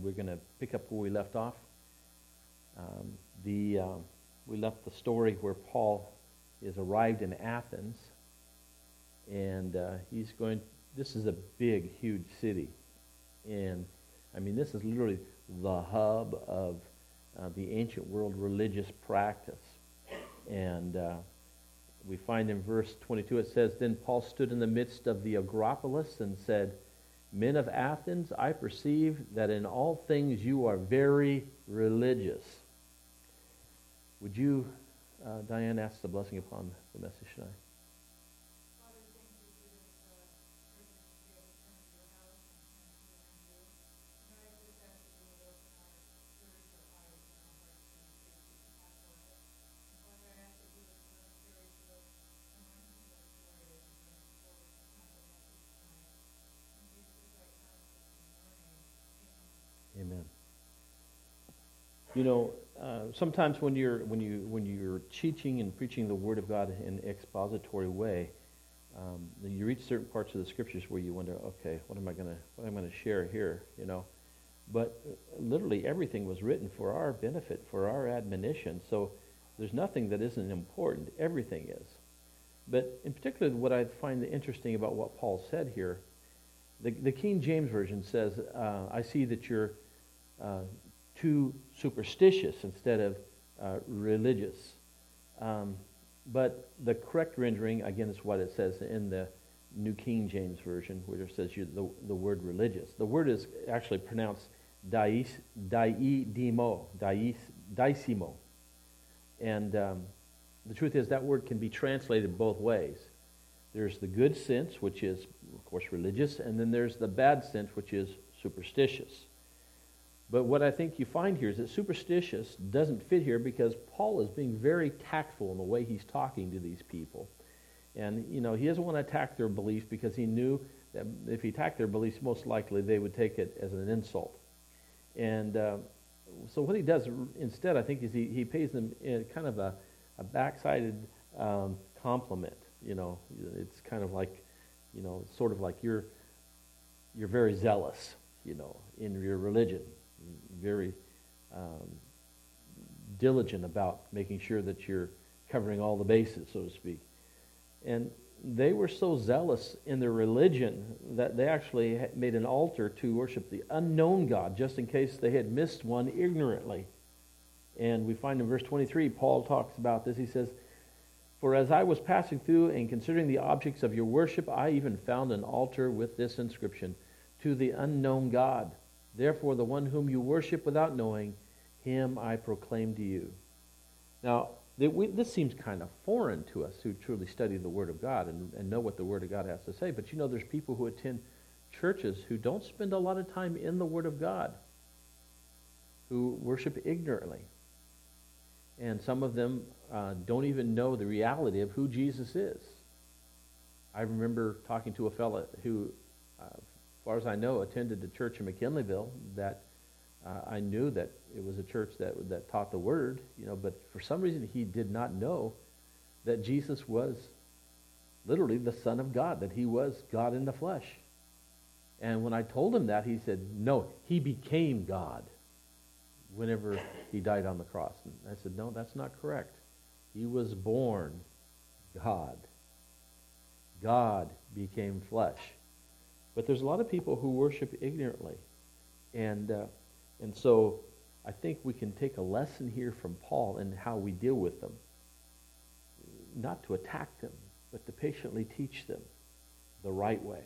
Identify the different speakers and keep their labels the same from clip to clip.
Speaker 1: and we're going to pick up where we left off. We left the story where Paul is arrived in Athens, and this is a big, huge city. And, I mean, this is literally the hub of the ancient world religious practice. And we find in verse 22, it says, "Then Paul stood in the midst of the Acropolis and said, 'Men of Athens, I perceive that in all things you are very religious.'" Would you, Diane, ask the blessing upon the message tonight? Amen. You know, sometimes when you're teaching and preaching the Word of God in an expository way, you reach certain parts of the Scriptures where you wonder, okay, what am I going to share here? You know, but literally everything was written for our benefit, for our admonition. So there's nothing that isn't important. Everything is. But in particular, what I find interesting about what Paul said here, the King James Version says, "I see that you're too superstitious instead of religious." But the correct rendering, again, is what it says in the New King James Version, where it says the word religious. The word is actually pronounced daisimo. And the truth is that word can be translated both ways. There's the good sense, which is, of course, religious, and then there's the bad sense, which is superstitious. But what I think you find here is that superstitious doesn't fit here because Paul is being very tactful in the way he's talking to these people. And, you know, he doesn't want to attack their beliefs because he knew that if he attacked their beliefs, most likely they would take it as an insult. And so what he does instead, I think, is he pays them kind of a backsided compliment. You know, it's kind of like, you know, sort of like you're very zealous, you know, in your religion. Very diligent about making sure that you're covering all the bases, so to speak. And they were so zealous in their religion that they actually made an altar to worship the unknown God, just in case they had missed one ignorantly. And we find in verse 23, Paul talks about this. He says, "For as I was passing through and considering the objects of your worship, I even found an altar with this inscription, 'To the unknown God. Therefore, the one whom you worship without knowing, him I proclaim to you.'" Now, this seems kind of foreign to us who truly study the Word of God and know what the Word of God has to say. But you know, there's people who attend churches who don't spend a lot of time in the Word of God, who worship ignorantly. And some of them don't even know the reality of who Jesus is. I remember talking to a fellow who, as far as I know, attended the church in McKinleyville that I knew that it was a church that taught the Word, you know, but for some reason he did not know that Jesus was literally the Son of God, that he was God in the flesh. And when I told him that, he said, "No, he became God whenever he died on the cross." And I said, "No, that's not correct. He was born God. God became flesh." But there's a lot of people who worship ignorantly. And so I think we can take a lesson here from Paul in how we deal with them. Not to attack them, but to patiently teach them the right way.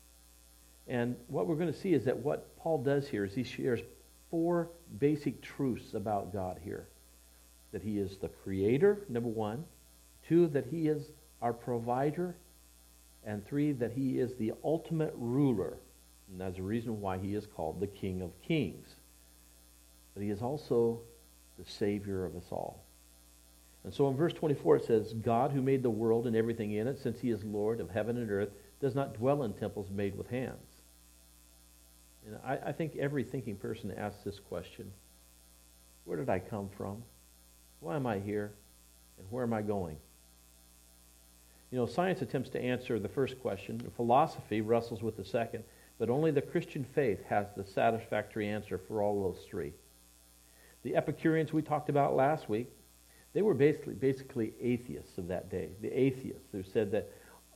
Speaker 1: And what we're going to see is that what Paul does here is he shares 4 basic truths about God here. That he is the creator, number 1. 2, that he is our provider. And 3, that he is the ultimate ruler. And that's the reason why he is called the King of Kings. But he is also the Savior of us all. And so in verse 24 it says, "God who made the world and everything in it, since he is Lord of heaven and earth, does not dwell in temples made with hands." And I think every thinking person asks this question: where did I come from? Why am I here? And where am I going? You know, science attempts to answer the first question. Philosophy wrestles with the second. But only the Christian faith has the satisfactory answer for all those three. The Epicureans we talked about last week, they were basically atheists of that day. The atheists who said that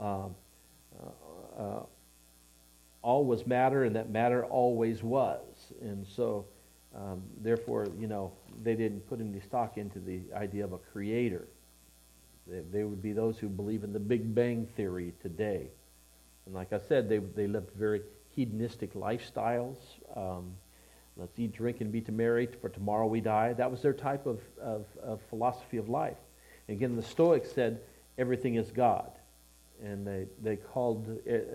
Speaker 1: all was matter and that matter always was. And so, therefore, they didn't put any stock into the idea of a creator. They would be those who believe in the Big Bang Theory today. And like I said, they lived very hedonistic lifestyles. Let's eat, drink, and be merry, for tomorrow we die. That was their type of philosophy of life. And again, the Stoics said everything is God. And they called,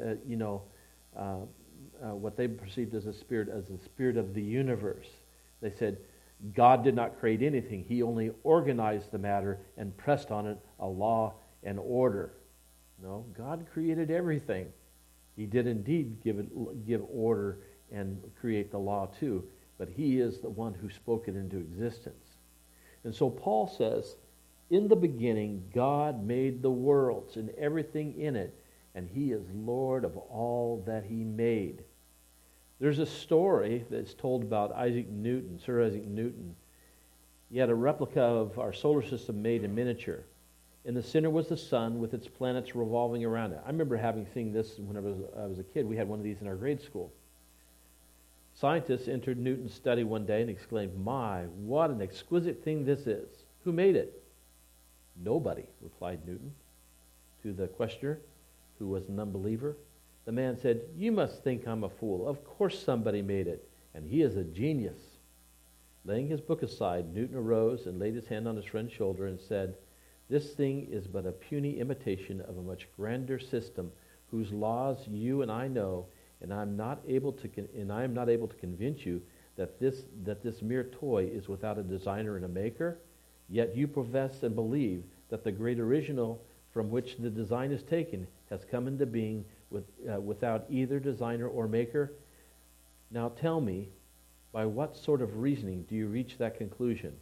Speaker 1: what they perceived as the spirit of the universe. They said God did not create anything. He only organized the matter and pressed on it a law and order. No, God created everything. He did indeed give order and create the law too, but he is the one who spoke it into existence. And so Paul says, in the beginning, God made the worlds and everything in it, and he is Lord of all that he made. There's a story that's told about Isaac Newton, Sir Isaac Newton. He had a replica of our solar system made in miniature. In the center was the sun with its planets revolving around it. I remember seen this when I was a kid. We had one of these in our grade school. Scientists entered Newton's study one day and exclaimed, "My, what an exquisite thing this is. Who made it?" "Nobody," replied Newton. To the questioner, who was an unbeliever, the man said, "You must think I'm a fool. Of course somebody made it, and he is a genius." Laying his book aside, Newton arose and laid his hand on his friend's shoulder and said, "This thing is but a puny imitation of a much grander system, whose laws you and I know, and I am not able to convince you that this mere toy is without a designer and a maker. Yet you profess and believe that the great original from which the design is taken has come into being without either designer or maker. Now tell me, by what sort of reasoning do you reach that conclusion?"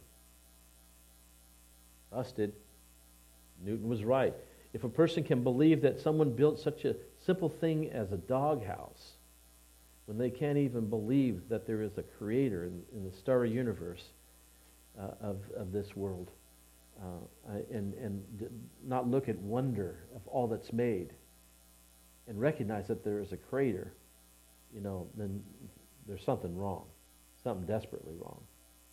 Speaker 1: Busted. Newton was right. If a person can believe that someone built such a simple thing as a doghouse, when they can't even believe that there is a creator in the starry universe of this world, and not look at wonder of all that's made, and recognize that there is a creator, then there's something wrong, something desperately wrong.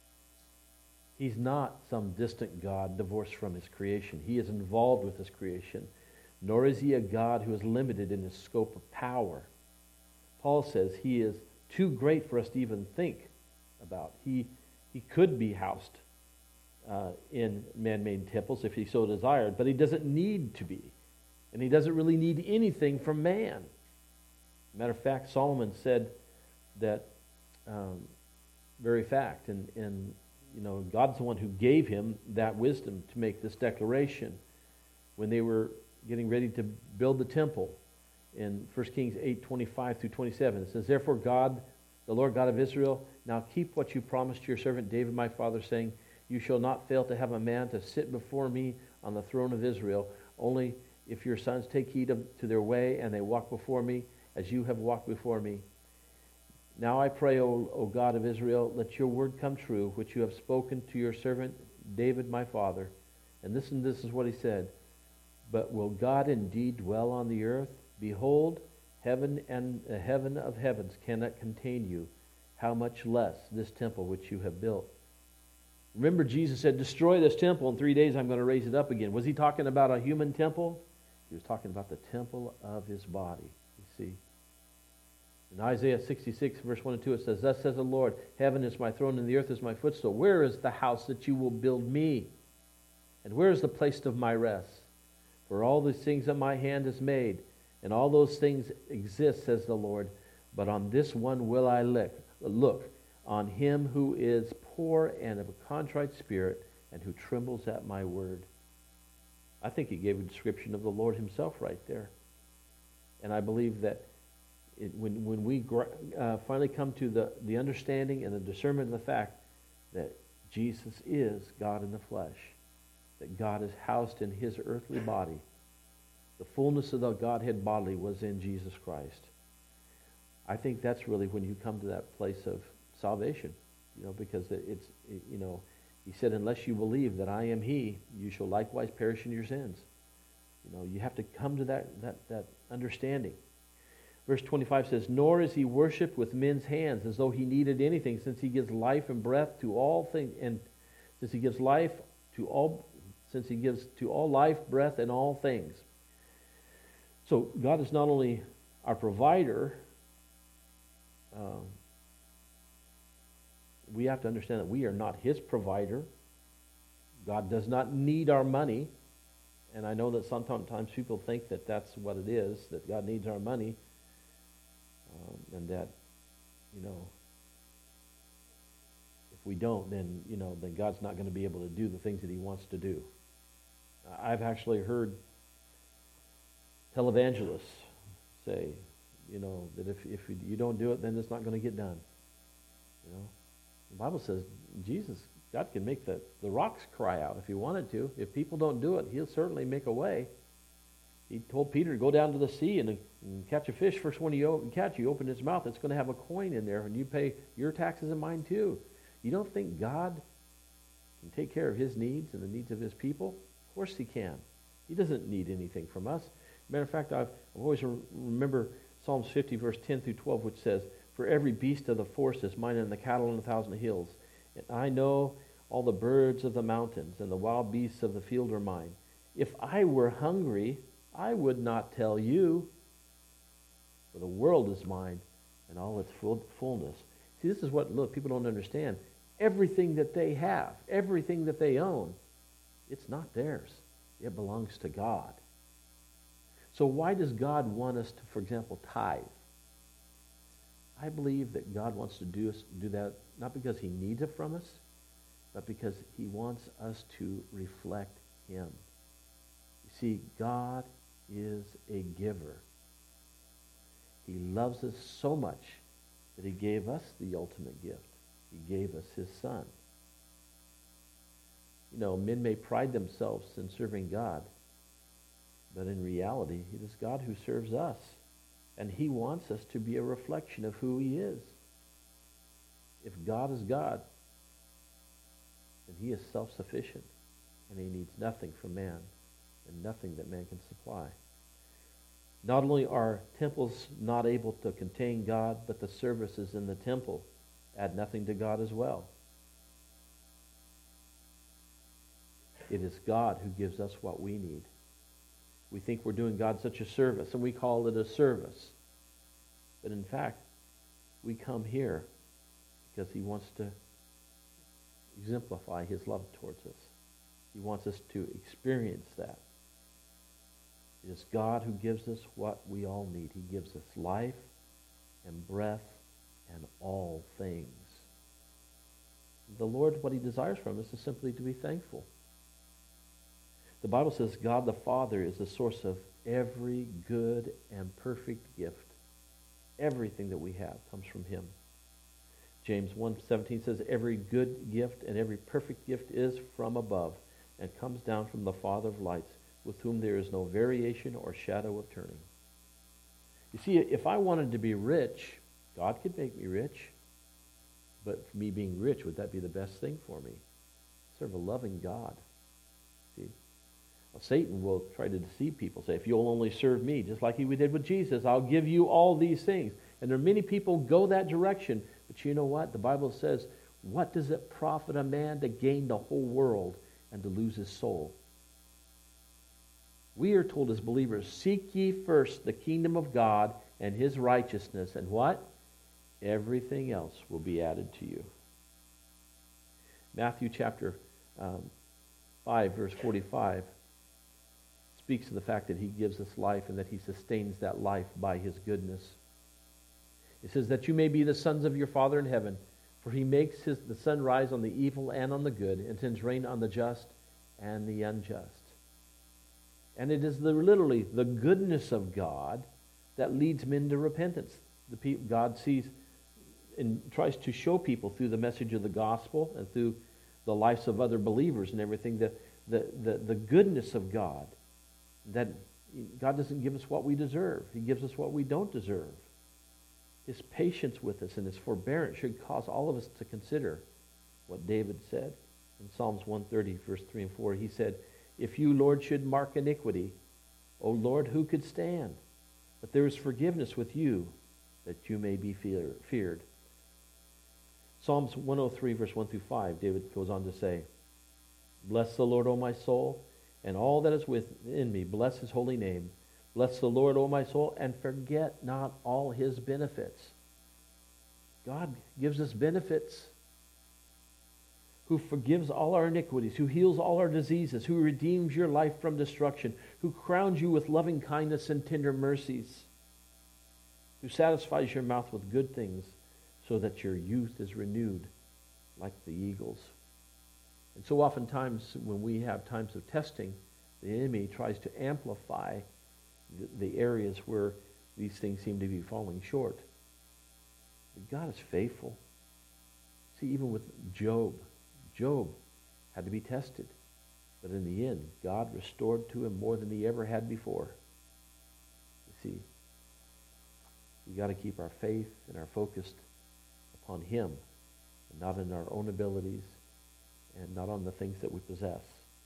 Speaker 1: He's not some distant God divorced from his creation. He is involved with his creation, nor is he a God who is limited in his scope of power. Paul says he is too great for us to even think about. He could be housed in man-made temples if he so desired, but he doesn't need to be. And he doesn't really need anything from man. Matter of fact, Solomon said that very fact, and God's the one who gave him that wisdom to make this declaration when they were getting ready to build the temple. In 1 Kings 8:25 through 27, it says, "Therefore God, the Lord God of Israel, now keep what you promised to your servant David my father, saying, you shall not fail to have a man to sit before me on the throne of Israel, only if your sons take heed to their way, and they walk before me, as you have walked before me. Now I pray, O God of Israel, let your word come true, which you have spoken to your servant David my father." And this is what he said, "But will God indeed dwell on the earth? Behold, heaven and the heaven of heavens cannot contain you. How much less this temple which you have built?" Remember, Jesus said, "Destroy this temple, in 3 days I'm going to raise it up again." Was he talking about a human temple? He was talking about the temple of his body, you see. In Isaiah 66, verse 1 and 2, it says, "Thus says the Lord, heaven is my throne and the earth is my footstool. Where is the house that you will build me? And where is the place of my rest? For all these things that my hand has made, and all those things exist, says the Lord. But on this one will I look, on him who is poor and of a contrite spirit, and who trembles at my word." I think he gave a description of the Lord himself right there. And I believe that when we finally come to the understanding and the discernment of the fact that Jesus is God in the flesh, that God is housed in his earthly body, the fullness of the Godhead bodily was in Jesus Christ, I think that's really when you come to that place of salvation, because he said, unless you believe that I am he, you shall likewise perish in your sins. You have to come to that understanding. Verse 25 says, nor is he worshipped with men's hands as though he needed anything, since he gives life and breath to all things, and since he gives to all life, breath, and all things. So God is not only our provider, we have to understand that we are not his provider. God does not need our money. And I know that sometimes people think that that's what it is, that God needs our money. And that, if we don't, then God's not going to be able to do the things that he wants to do. I've actually heard televangelists say, that if you don't do it, then it's not going to get done. The Bible says God can make the rocks cry out if he wanted to. If people don't do it, he'll certainly make a way. He told Peter to go down to the sea and catch a fish. First one you catch, you open his mouth, it's going to have a coin in there, and you pay your taxes and mine too. You don't think God can take care of his needs and the needs of his people? Of course he can. He doesn't need anything from us. Matter of fact, I've always remember Psalms 50, verse 10 through 12, which says, for every beast of the forest is mine, and the cattle on 1,000 hills. And I know all the birds of the mountains, and the wild beasts of the field are mine. If I were hungry, I would not tell you, for the world is mine, and all its fullness. See, this is what people don't understand. Everything that they have, everything that they own, it's not theirs. It belongs to God. So why does God want us to, for example, tithe? I believe that God wants to do that not because he needs it from us, but because he wants us to reflect him. You see, God is a giver. He loves us so much that he gave us the ultimate gift. He gave us his son. Men may pride themselves in serving God, but in reality, it is God who serves us. And he wants us to be a reflection of who he is. If God is God, then he is self-sufficient, and he needs nothing from man, and nothing that man can supply. Not only are temples not able to contain God, but the services in the temple add nothing to God as well. It is God who gives us what we need. We think we're doing God such a service, and we call it a service. But in fact, we come here because he wants to exemplify his love towards us. He wants us to experience that. It is God who gives us what we all need. He gives us life and breath and all things. The Lord, what he desires from us is simply to be thankful. The Bible says God the Father is the source of every good and perfect gift. Everything that we have comes from him. James 1:17 says, every good gift and every perfect gift is from above and comes down from the Father of lights, with whom there is no variation or shadow of turning. You see, if I wanted to be rich, God could make me rich. But for me being rich, would that be the best thing for me? I serve a loving God. See? Well, Satan will try to deceive people. Say, if you'll only serve me, just like he did with Jesus, I'll give you all these things. And there are many people go that direction. But you know what? The Bible says, what does it profit a man to gain the whole world and to lose his soul? We are told as believers, seek ye first the kingdom of God and his righteousness, and what? Everything else will be added to you. Matthew chapter 5, verse 45 speaks of the fact that he gives us life and that he sustains that life by his goodness. It says that you may be the sons of your Father in heaven, for he makes the sun rise on the evil and on the good, and sends rain on the just and the unjust. And it is literally the goodness of God that leads men to repentance. God sees and tries to show people through the message of the gospel and through the lives of other believers and everything, the goodness of God. That God doesn't give us what we deserve. He gives us what we don't deserve. His patience with us and his forbearance should cause all of us to consider what David said. In Psalms 130, verse 3 and 4, he said, "If you, Lord, should mark iniquity, O Lord, who could stand? But there is forgiveness with you, that you may be feared." Psalms 103, verse 1 through 5, David goes on to say, "Bless the Lord, O my soul, and all that is within me. Bless his holy name. Bless the Lord, O my soul, and forget not all his benefits." God gives us benefits. Who forgives all our iniquities, who heals all our diseases, who redeems your life from destruction, who crowns you with loving kindness and tender mercies, who satisfies your mouth with good things, so that your youth is renewed like the eagles. And so oftentimes when we have times of testing, the enemy tries to amplify the areas where these things seem to be falling short. But God is faithful. See, even with Job had to be tested. But in the end, God restored to him more than he ever had before. You see, we got to keep our faith and our focus upon him, and not in our own abilities, and not on the things that we possess.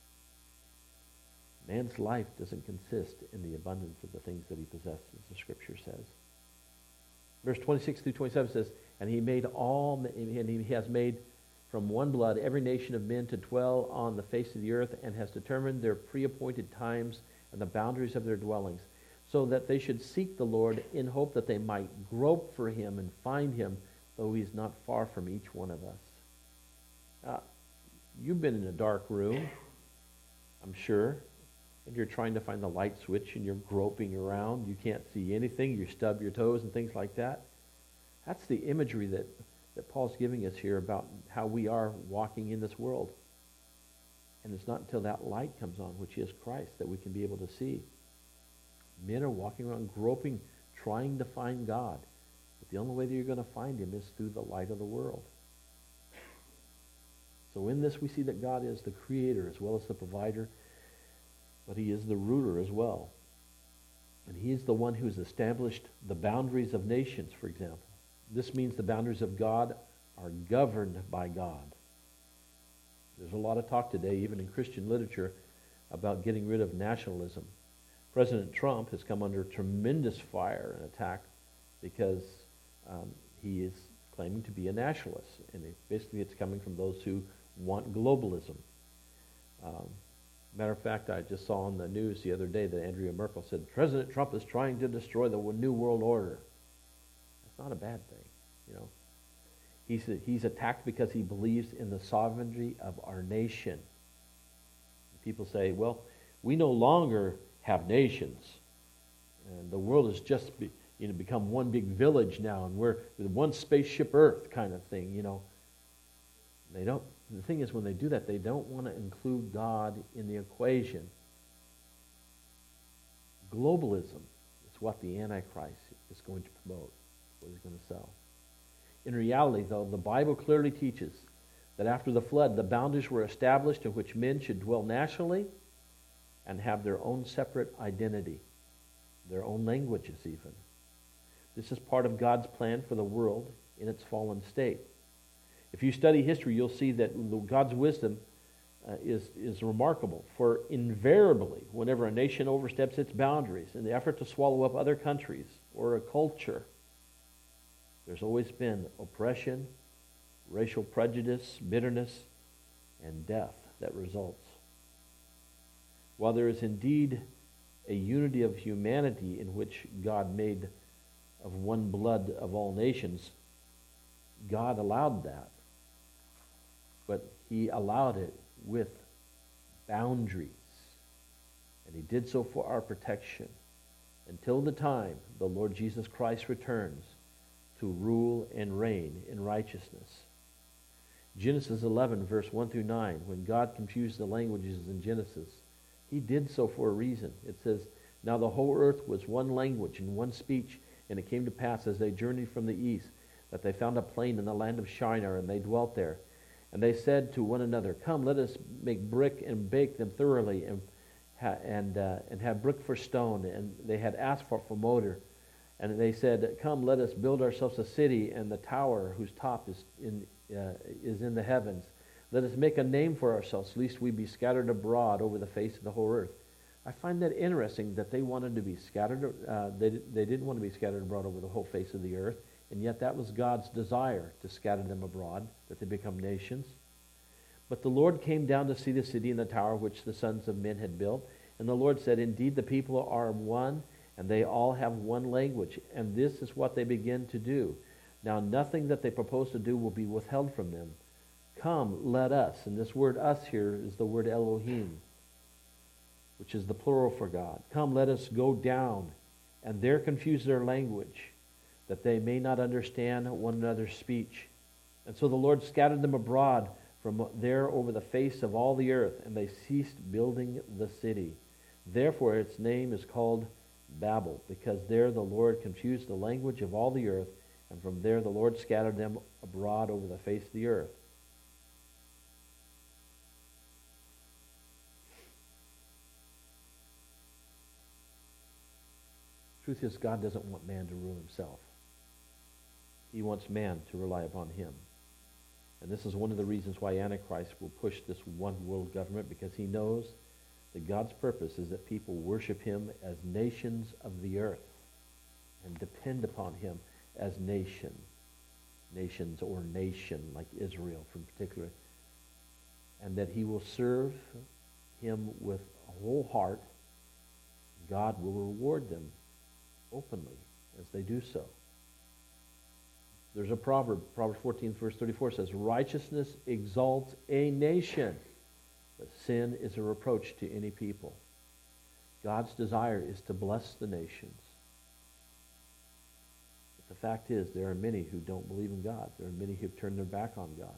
Speaker 1: Man's life doesn't consist in the abundance of the things that he possesses, the Scripture says. Verse 26 through 27 says, and he has made from one blood every nation of men to dwell on the face of the earth, and has determined their pre-appointed times and the boundaries of their dwellings, so that they should seek the Lord in hope that they might grope for him and find him, though he is not far from each one of us. You've been in a dark room, I'm sure, and you're trying to find the light switch, and you're groping around. You can't see anything. You stub your toes and things like that. That's the imagery that Paul's giving us here about how we are walking in this world. And it's not until that light comes on, which is Christ, that we can be able to see. Men are walking around groping, trying to find God. But the only way that you're going to find him is through the light of the world. So in this we see that God is the creator as well as the provider, but he is the ruler as well. And he is the one who has established the boundaries of nations, for example. This means the boundaries of God are governed by God. There's a lot of talk today, even in Christian literature, about getting rid of nationalism. President Trump has come under tremendous fire and attack because he is claiming to be a nationalist. And basically it's coming from those who want globalism. Matter of fact, I just saw on the news the other day that Andrea Merkel said, President Trump is trying to destroy the New World Order. That's not a bad thing, you know. He's attacked because he believes in the sovereignty of our nation. People say, well, we no longer have nations. And the world has just become one big village now, and we're one spaceship Earth kind of thing, you know. They don't. The thing is, when they do that, they don't want to include God in the equation. Globalism is what the Antichrist is going to promote, what he's going to sell. In reality, though, the Bible clearly teaches that after the flood, the boundaries were established in which men should dwell nationally and have their own separate identity, their own languages even. This is part of God's plan for the world in its fallen state. If you study history, you'll see that God's wisdom is remarkable. For invariably, whenever a nation oversteps its boundaries in the effort to swallow up other countries or a culture, there's always been oppression, racial prejudice, bitterness, and death that results. While there is indeed a unity of humanity in which God made of one blood of all nations, God allowed that. But he allowed it with boundaries. And he did so for our protection until the time the Lord Jesus Christ returns to rule and reign in righteousness. Genesis 11, verse 1 through 9, when God confused the languages in Genesis, he did so for a reason. It says, now the whole earth was one language and one speech, and it came to pass as they journeyed from the east that they found a plain in the land of Shinar, and they dwelt there. And they said to one another, come, let us make brick and bake them thoroughly, and have brick for stone. And they had asphalt for mortar. And they said, come, let us build ourselves a city and the tower whose top is in the heavens. Let us make a name for ourselves, lest we be scattered abroad over the face of the whole earth. I find that interesting that they wanted to be scattered. They didn't want to be scattered abroad over the whole face of the earth, and yet that was God's desire, to scatter them abroad, that they become nations. But the Lord came down to see the city and the tower which the sons of men had built. And the Lord said, indeed, the people are one, and they all have one language. And this is what they begin to do. Now nothing that they propose to do will be withheld from them. Come, let us. And this word us here is the word Elohim, which is the plural for God. Come, let us go down, and there confuse their language, that they may not understand one another's speech. And so the Lord scattered them abroad from there over the face of all the earth, and they ceased building the city. Therefore its name is called Babel, because there the Lord confused the language of all the earth, and from there the Lord scattered them abroad over the face of the earth. Truth is, God doesn't want man to rule himself. He wants man to rely upon him. And this is one of the reasons why Antichrist will push this one world government, because he knows that God's purpose is that people worship him as nations of the earth and depend upon him as nations or nation, like Israel in particular, and that he will serve him with a whole heart. God will reward them openly as they do so. There's a proverb, Proverbs 14, verse 34 says, righteousness exalts a nation, but sin is a reproach to any people. God's desire is to bless the nations. But the fact is, there are many who don't believe in God. There are many who have turned their back on God.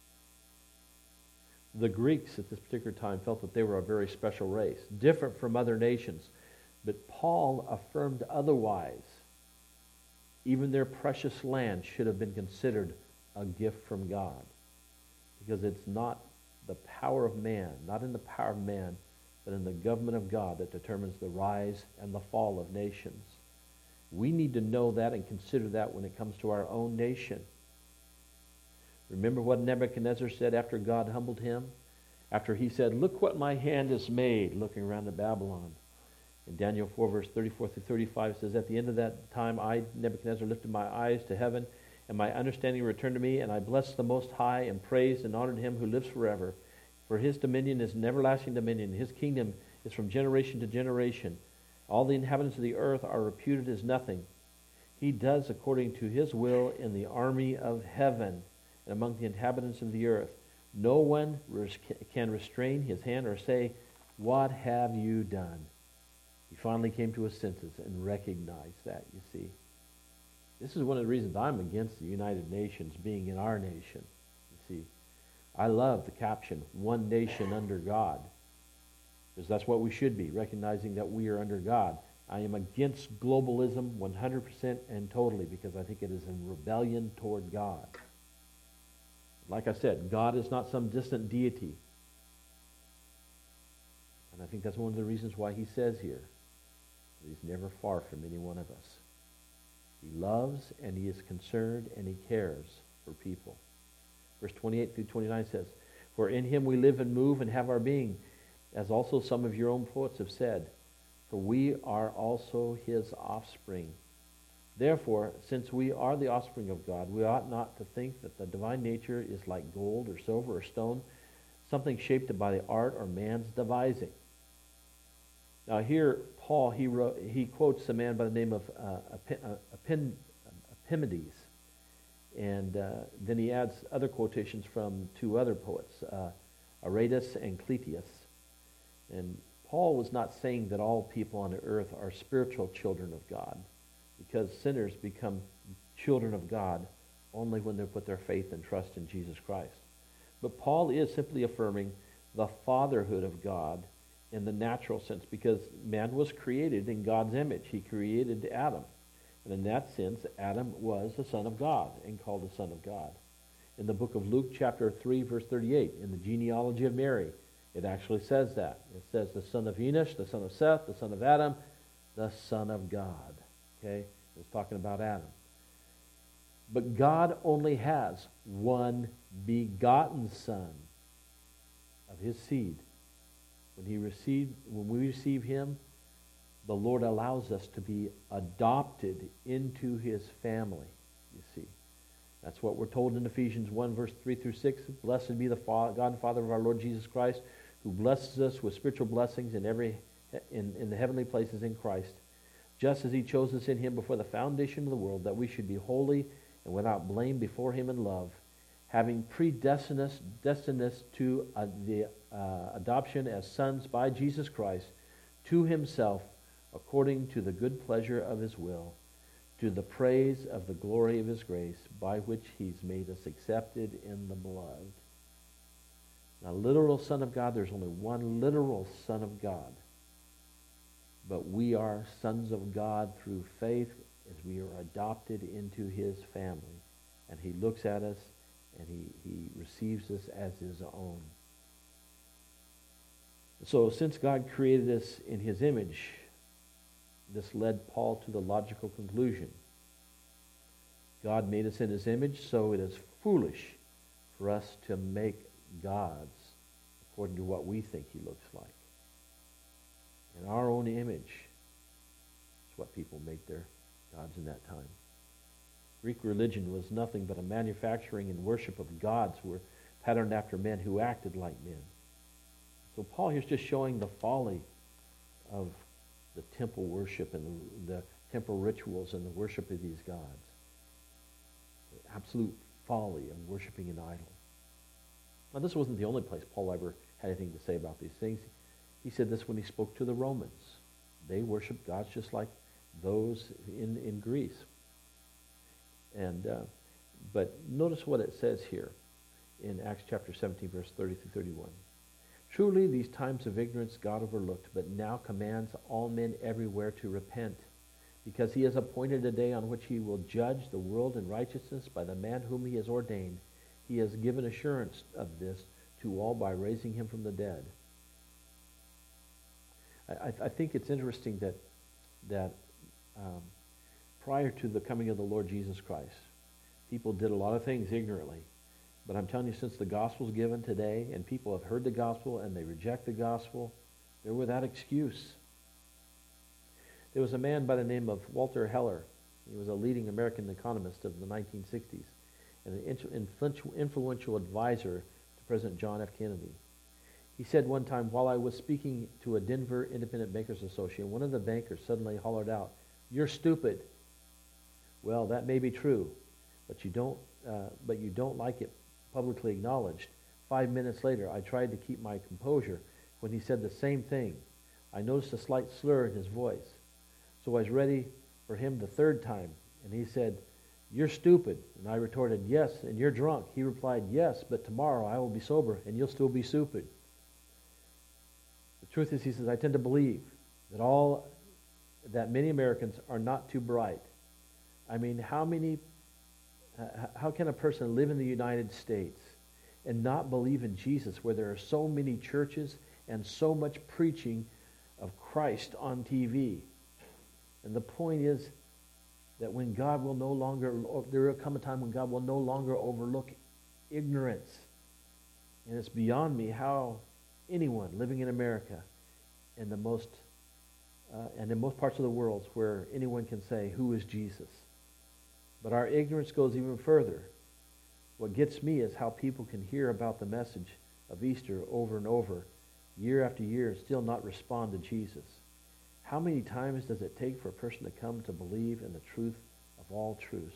Speaker 1: The Greeks at this particular time felt that they were a very special race, different from other nations. But Paul affirmed otherwise. Even their precious land should have been considered a gift from God, because it's not the power of man, not in the power of man, but in the government of God that determines the rise and the fall of nations. We need to know that and consider that when it comes to our own nation. Remember what Nebuchadnezzar said after God humbled him? After he said, look what my hand has made, looking around at Babylon. In Daniel 4, verse 34 through 35, it says, at the end of that time, I, Nebuchadnezzar, lifted my eyes to heaven, and my understanding returned to me, and I blessed the Most High, and praised and honored him who lives forever. For his dominion is an everlasting dominion. His kingdom is from generation to generation. All the inhabitants of the earth are reputed as nothing. He does according to his will in the army of heaven and among the inhabitants of the earth. No one can restrain his hand or say, what have you done? He finally came to his senses and recognized that, you see. This is one of the reasons I'm against the United Nations being in our nation, you see. I love the caption, one nation under God, because that's what we should be, recognizing that we are under God. I am against globalism 100% and totally, because I think it is in rebellion toward God. Like I said, God is not some distant deity. And I think that's one of the reasons why he says here, he's never far from any one of us. He loves and he is concerned and he cares for people. Verse 28 through 29 says, for in him we live and move and have our being, as also some of your own poets have said, for we are also his offspring. Therefore, since we are the offspring of God, we ought not to think that the divine nature is like gold or silver or stone, something shaped by the art or man's devising. Now here, Paul, he quotes a man by the name of Epimenides. And then he adds other quotations from two other poets, Aratus and Cleitius. And Paul was not saying that all people on the earth are spiritual children of God, because sinners become children of God only when they put their faith and trust in Jesus Christ. But Paul is simply affirming the fatherhood of God in the natural sense, because man was created in God's image. He created Adam. And in that sense, Adam was the son of God and called the son of God. In the book of Luke, chapter 3, verse 38, in the genealogy of Mary, it actually says that. It says the son of Enosh, the son of Seth, the son of Adam, the son of God. Okay? It's talking about Adam. But God only has one begotten Son of his seed. When we receive him, the Lord allows us to be adopted into his family, you see. That's what we're told in Ephesians 1, verse 3 through 6. Blessed be the God and Father of our Lord Jesus Christ, who blesses us with spiritual blessings in the heavenly places in Christ, just as he chose us in him before the foundation of the world, that we should be holy and without blame before him in love, having predestined us to the adoption as sons by Jesus Christ to himself, according to the good pleasure of his will, to the praise of the glory of his grace, by which he's made us accepted in the beloved. Now, literal Son of God, there's only one literal Son of God. But we are sons of God through faith as we are adopted into his family. And he looks at us and he receives us as his own. So since God created us in his image, this led Paul to the logical conclusion. God made us in his image, so it is foolish for us to make gods according to what we think he looks like. In our own image is what people make their gods in that time. Greek religion was nothing but a manufacturing and worship of gods who were patterned after men who acted like men. So Paul here's just showing the folly of the temple worship and the temple rituals and the worship of these gods. The absolute folly of worshiping an idol. Now, this wasn't the only place Paul ever had anything to say about these things. He said this when he spoke to the Romans. They worshiped gods just like those in Greece. But notice what it says here in Acts chapter 17, verse 30 through 31. Truly, these times of ignorance God overlooked, but now commands all men everywhere to repent, because he has appointed a day on which he will judge the world in righteousness by the man whom he has ordained. He has given assurance of this to all by raising him from the dead. I think it's interesting that prior to the coming of the Lord Jesus Christ, people did a lot of things ignorantly. But I'm telling you, since the gospel is given today, and people have heard the gospel and they reject the gospel, they're without excuse. There was a man by the name of Walter Heller. He was a leading American economist of the 1960s and an influential advisor to President John F. Kennedy. He said one time, while I was speaking to a Denver Independent Bankers Association, one of the bankers suddenly hollered out, "You're stupid." Well, that may be true, but you don't like it publicly acknowledged. 5 minutes later, I tried to keep my composure when he said the same thing. I noticed a slight slur in his voice. So I was ready for him the third time, and he said, "You're stupid." And I retorted, "Yes, and you're drunk." He replied, "Yes, but tomorrow I will be sober, and you'll still be stupid." The truth is, he says, I tend to believe that many Americans are not too bright. I mean, how can a person live in the United States and not believe in Jesus, where there are so many churches and so much preaching of Christ on TV? And the point is that when God will no longer, there will come a time when God will no longer overlook ignorance. And it's beyond me how anyone living in America and in most parts of the world where anyone can say, "Who is Jesus?" But our ignorance goes even further. What gets me is how people can hear about the message of Easter over and over, year after year, and still not respond to Jesus. How many times does it take for a person to come to believe in the truth of all truths?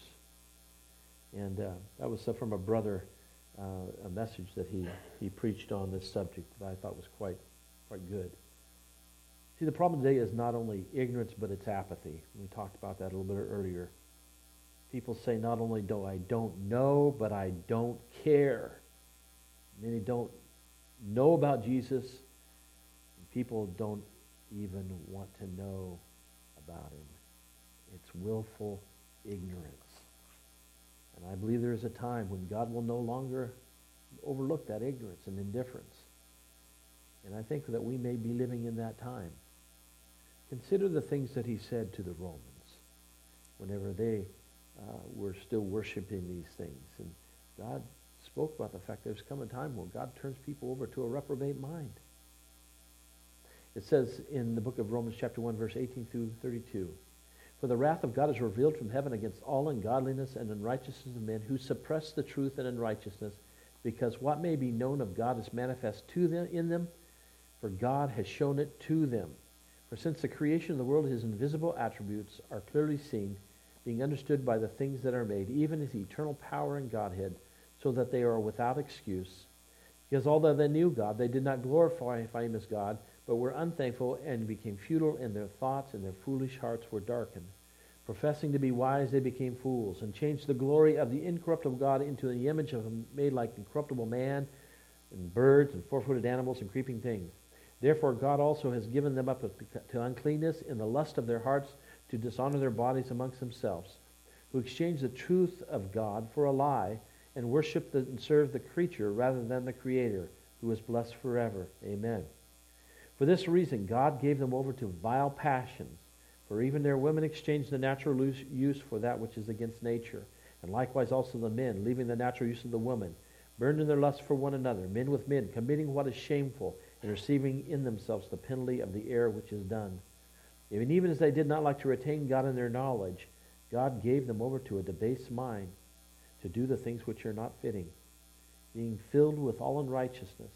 Speaker 1: And that was from a brother, a message that he preached on this subject that I thought was quite good. See, the problem today is not only ignorance, but it's apathy. We talked about that a little bit earlier. People say, not only do I don't know, but I don't care. Many don't know about Jesus, and people don't even want to know about him. It's willful ignorance. And I believe there is a time when God will no longer overlook that ignorance and indifference. And I think that we may be living in that time. Consider the things that he said to the Romans. whenever they were still worshiping these things. And God spoke about the fact there's come a time when God turns people over to a reprobate mind. It says in the book of Romans chapter 1, verse 18 through 32, "For the wrath of God is revealed from heaven against all ungodliness and unrighteousness of men who suppress the truth in unrighteousness, because what may be known of God is manifest to them in them, for God has shown it to them. For since the creation of the world, his invisible attributes are clearly seen, being understood by the things that are made, even his eternal power and Godhead, so that they are without excuse. Because although they knew God, they did not glorify him as God, but were unthankful and became futile in their thoughts, and their foolish hearts were darkened. Professing to be wise, they became fools, and changed the glory of the incorruptible God into the image of a made like incorruptible man, and birds, and four-footed animals, and creeping things. Therefore God also has given them up to uncleanness in the lust of their hearts, to dishonor their bodies amongst themselves, who exchanged the truth of God for a lie, and worship and serve the creature rather than the Creator, who is blessed forever. Amen. For this reason God gave them over to vile passions, for even their women exchanged the natural use for that which is against nature. And likewise also the men, leaving the natural use of the woman, burned in their lust for one another, men with men, committing what is shameful, and receiving in themselves the penalty of the error which is done. Even as they did not like to retain God in their knowledge, God gave them over to a debased mind, to do the things which are not fitting, being filled with all unrighteousness,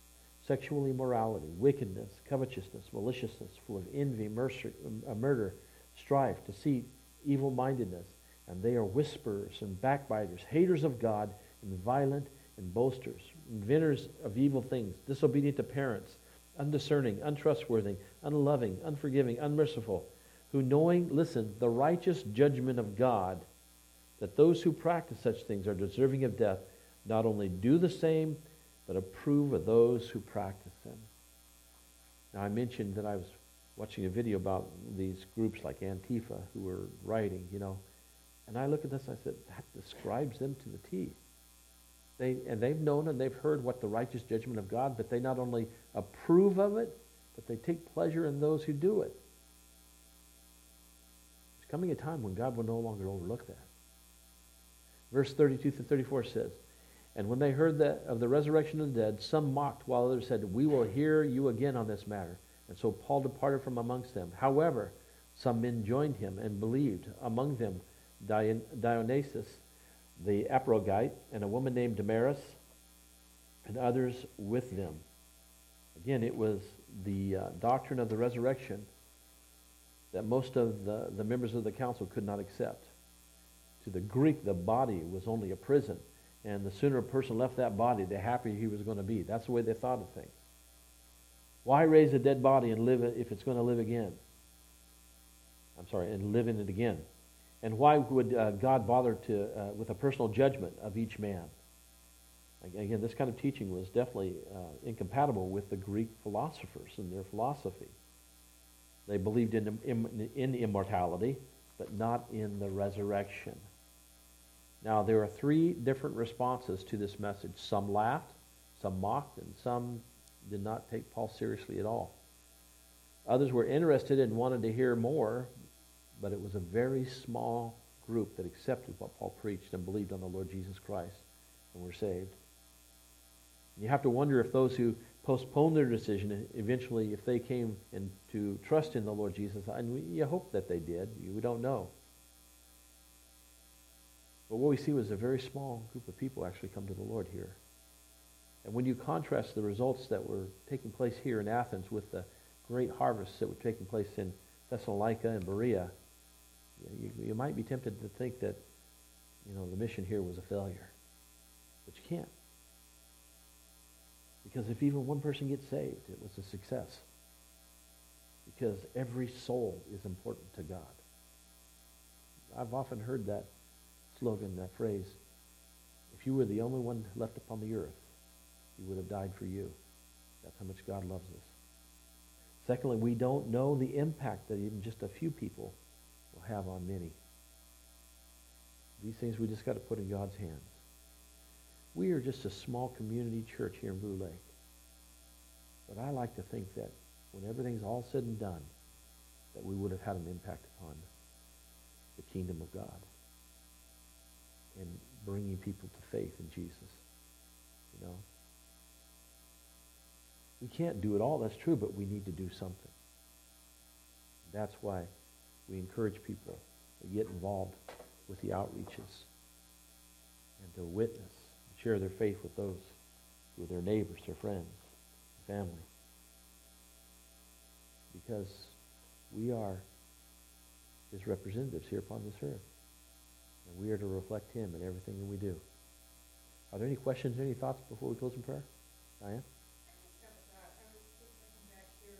Speaker 1: sexual immorality, wickedness, covetousness, maliciousness, full of envy, murder, strife, deceit, evil-mindedness. And they are whisperers and backbiters, haters of God, and violent, and boasters, inventors of evil things, disobedient to parents, undiscerning, untrustworthy, unloving, unforgiving, unmerciful, who knowing, listen, the righteous judgment of God, that those who practice such things are deserving of death, not only do the same, but approve of those who practice them." Now I mentioned that I was watching a video about these groups like Antifa who were rioting, and I look at this and I said, that describes them to the T. They've known and they've heard what the righteous judgment of God, but they not only approve of it, but they take pleasure in those who do it. There's coming a time when God will no longer overlook that. Verse 32 to 34 says, "And when they heard of the resurrection of the dead, some mocked, while others said, 'We will hear you again on this matter.' And so Paul departed from amongst them. However, some men joined him and believed, among them Dionysius the Areopagite, and a woman named Damaris, and others with them." Again, it was the doctrine of the resurrection that most of the members of the council could not accept. To the Greek, the body was only a prison, and the sooner a person left that body, the happier he was going to be. That's the way they thought of things. Why raise a dead body and live it if it's going to live again? And live in it again. And why would God bother with a personal judgment of each man? Again, this kind of teaching was definitely incompatible with the Greek philosophers and their philosophy. They believed in immortality, but not in the resurrection. Now, there are three different responses to this message. Some laughed, some mocked, and some did not take Paul seriously at all. Others were interested and wanted to hear more, but it was a very small group that accepted what Paul preached and believed on the Lord Jesus Christ and were saved. You have to wonder if those who postponed their decision, eventually, if they came to trust in the Lord Jesus, and you hope that they did. We don't know. But what we see was a very small group of people actually come to the Lord here. And when you contrast the results that were taking place here in Athens with the great harvests that were taking place in Thessalonica and Berea, you might be tempted to think that, the mission here was a failure. But you can't. Because if even one person gets saved, it was a success. Because every soul is important to God. I've often heard that slogan, that phrase, if you were the only one left upon the earth, he would have died for you. That's how much God loves us. Secondly, we don't know the impact that even just a few people will have on many. These things we just got to put in God's hands. We are just a small community church here in Blue Lake. But I like to think that when everything's all said and done, that we would have had an impact upon the kingdom of God and bringing people to faith in Jesus. You know, we can't do it all, that's true, but we need to do something. That's why we encourage people to get involved with the outreaches and to witness, and share their faith with those who are their neighbors, their friends, family. Because we are his representatives here upon this earth. And we are to reflect him in everything that we do. Are there any questions or any thoughts before we close in prayer? Diane?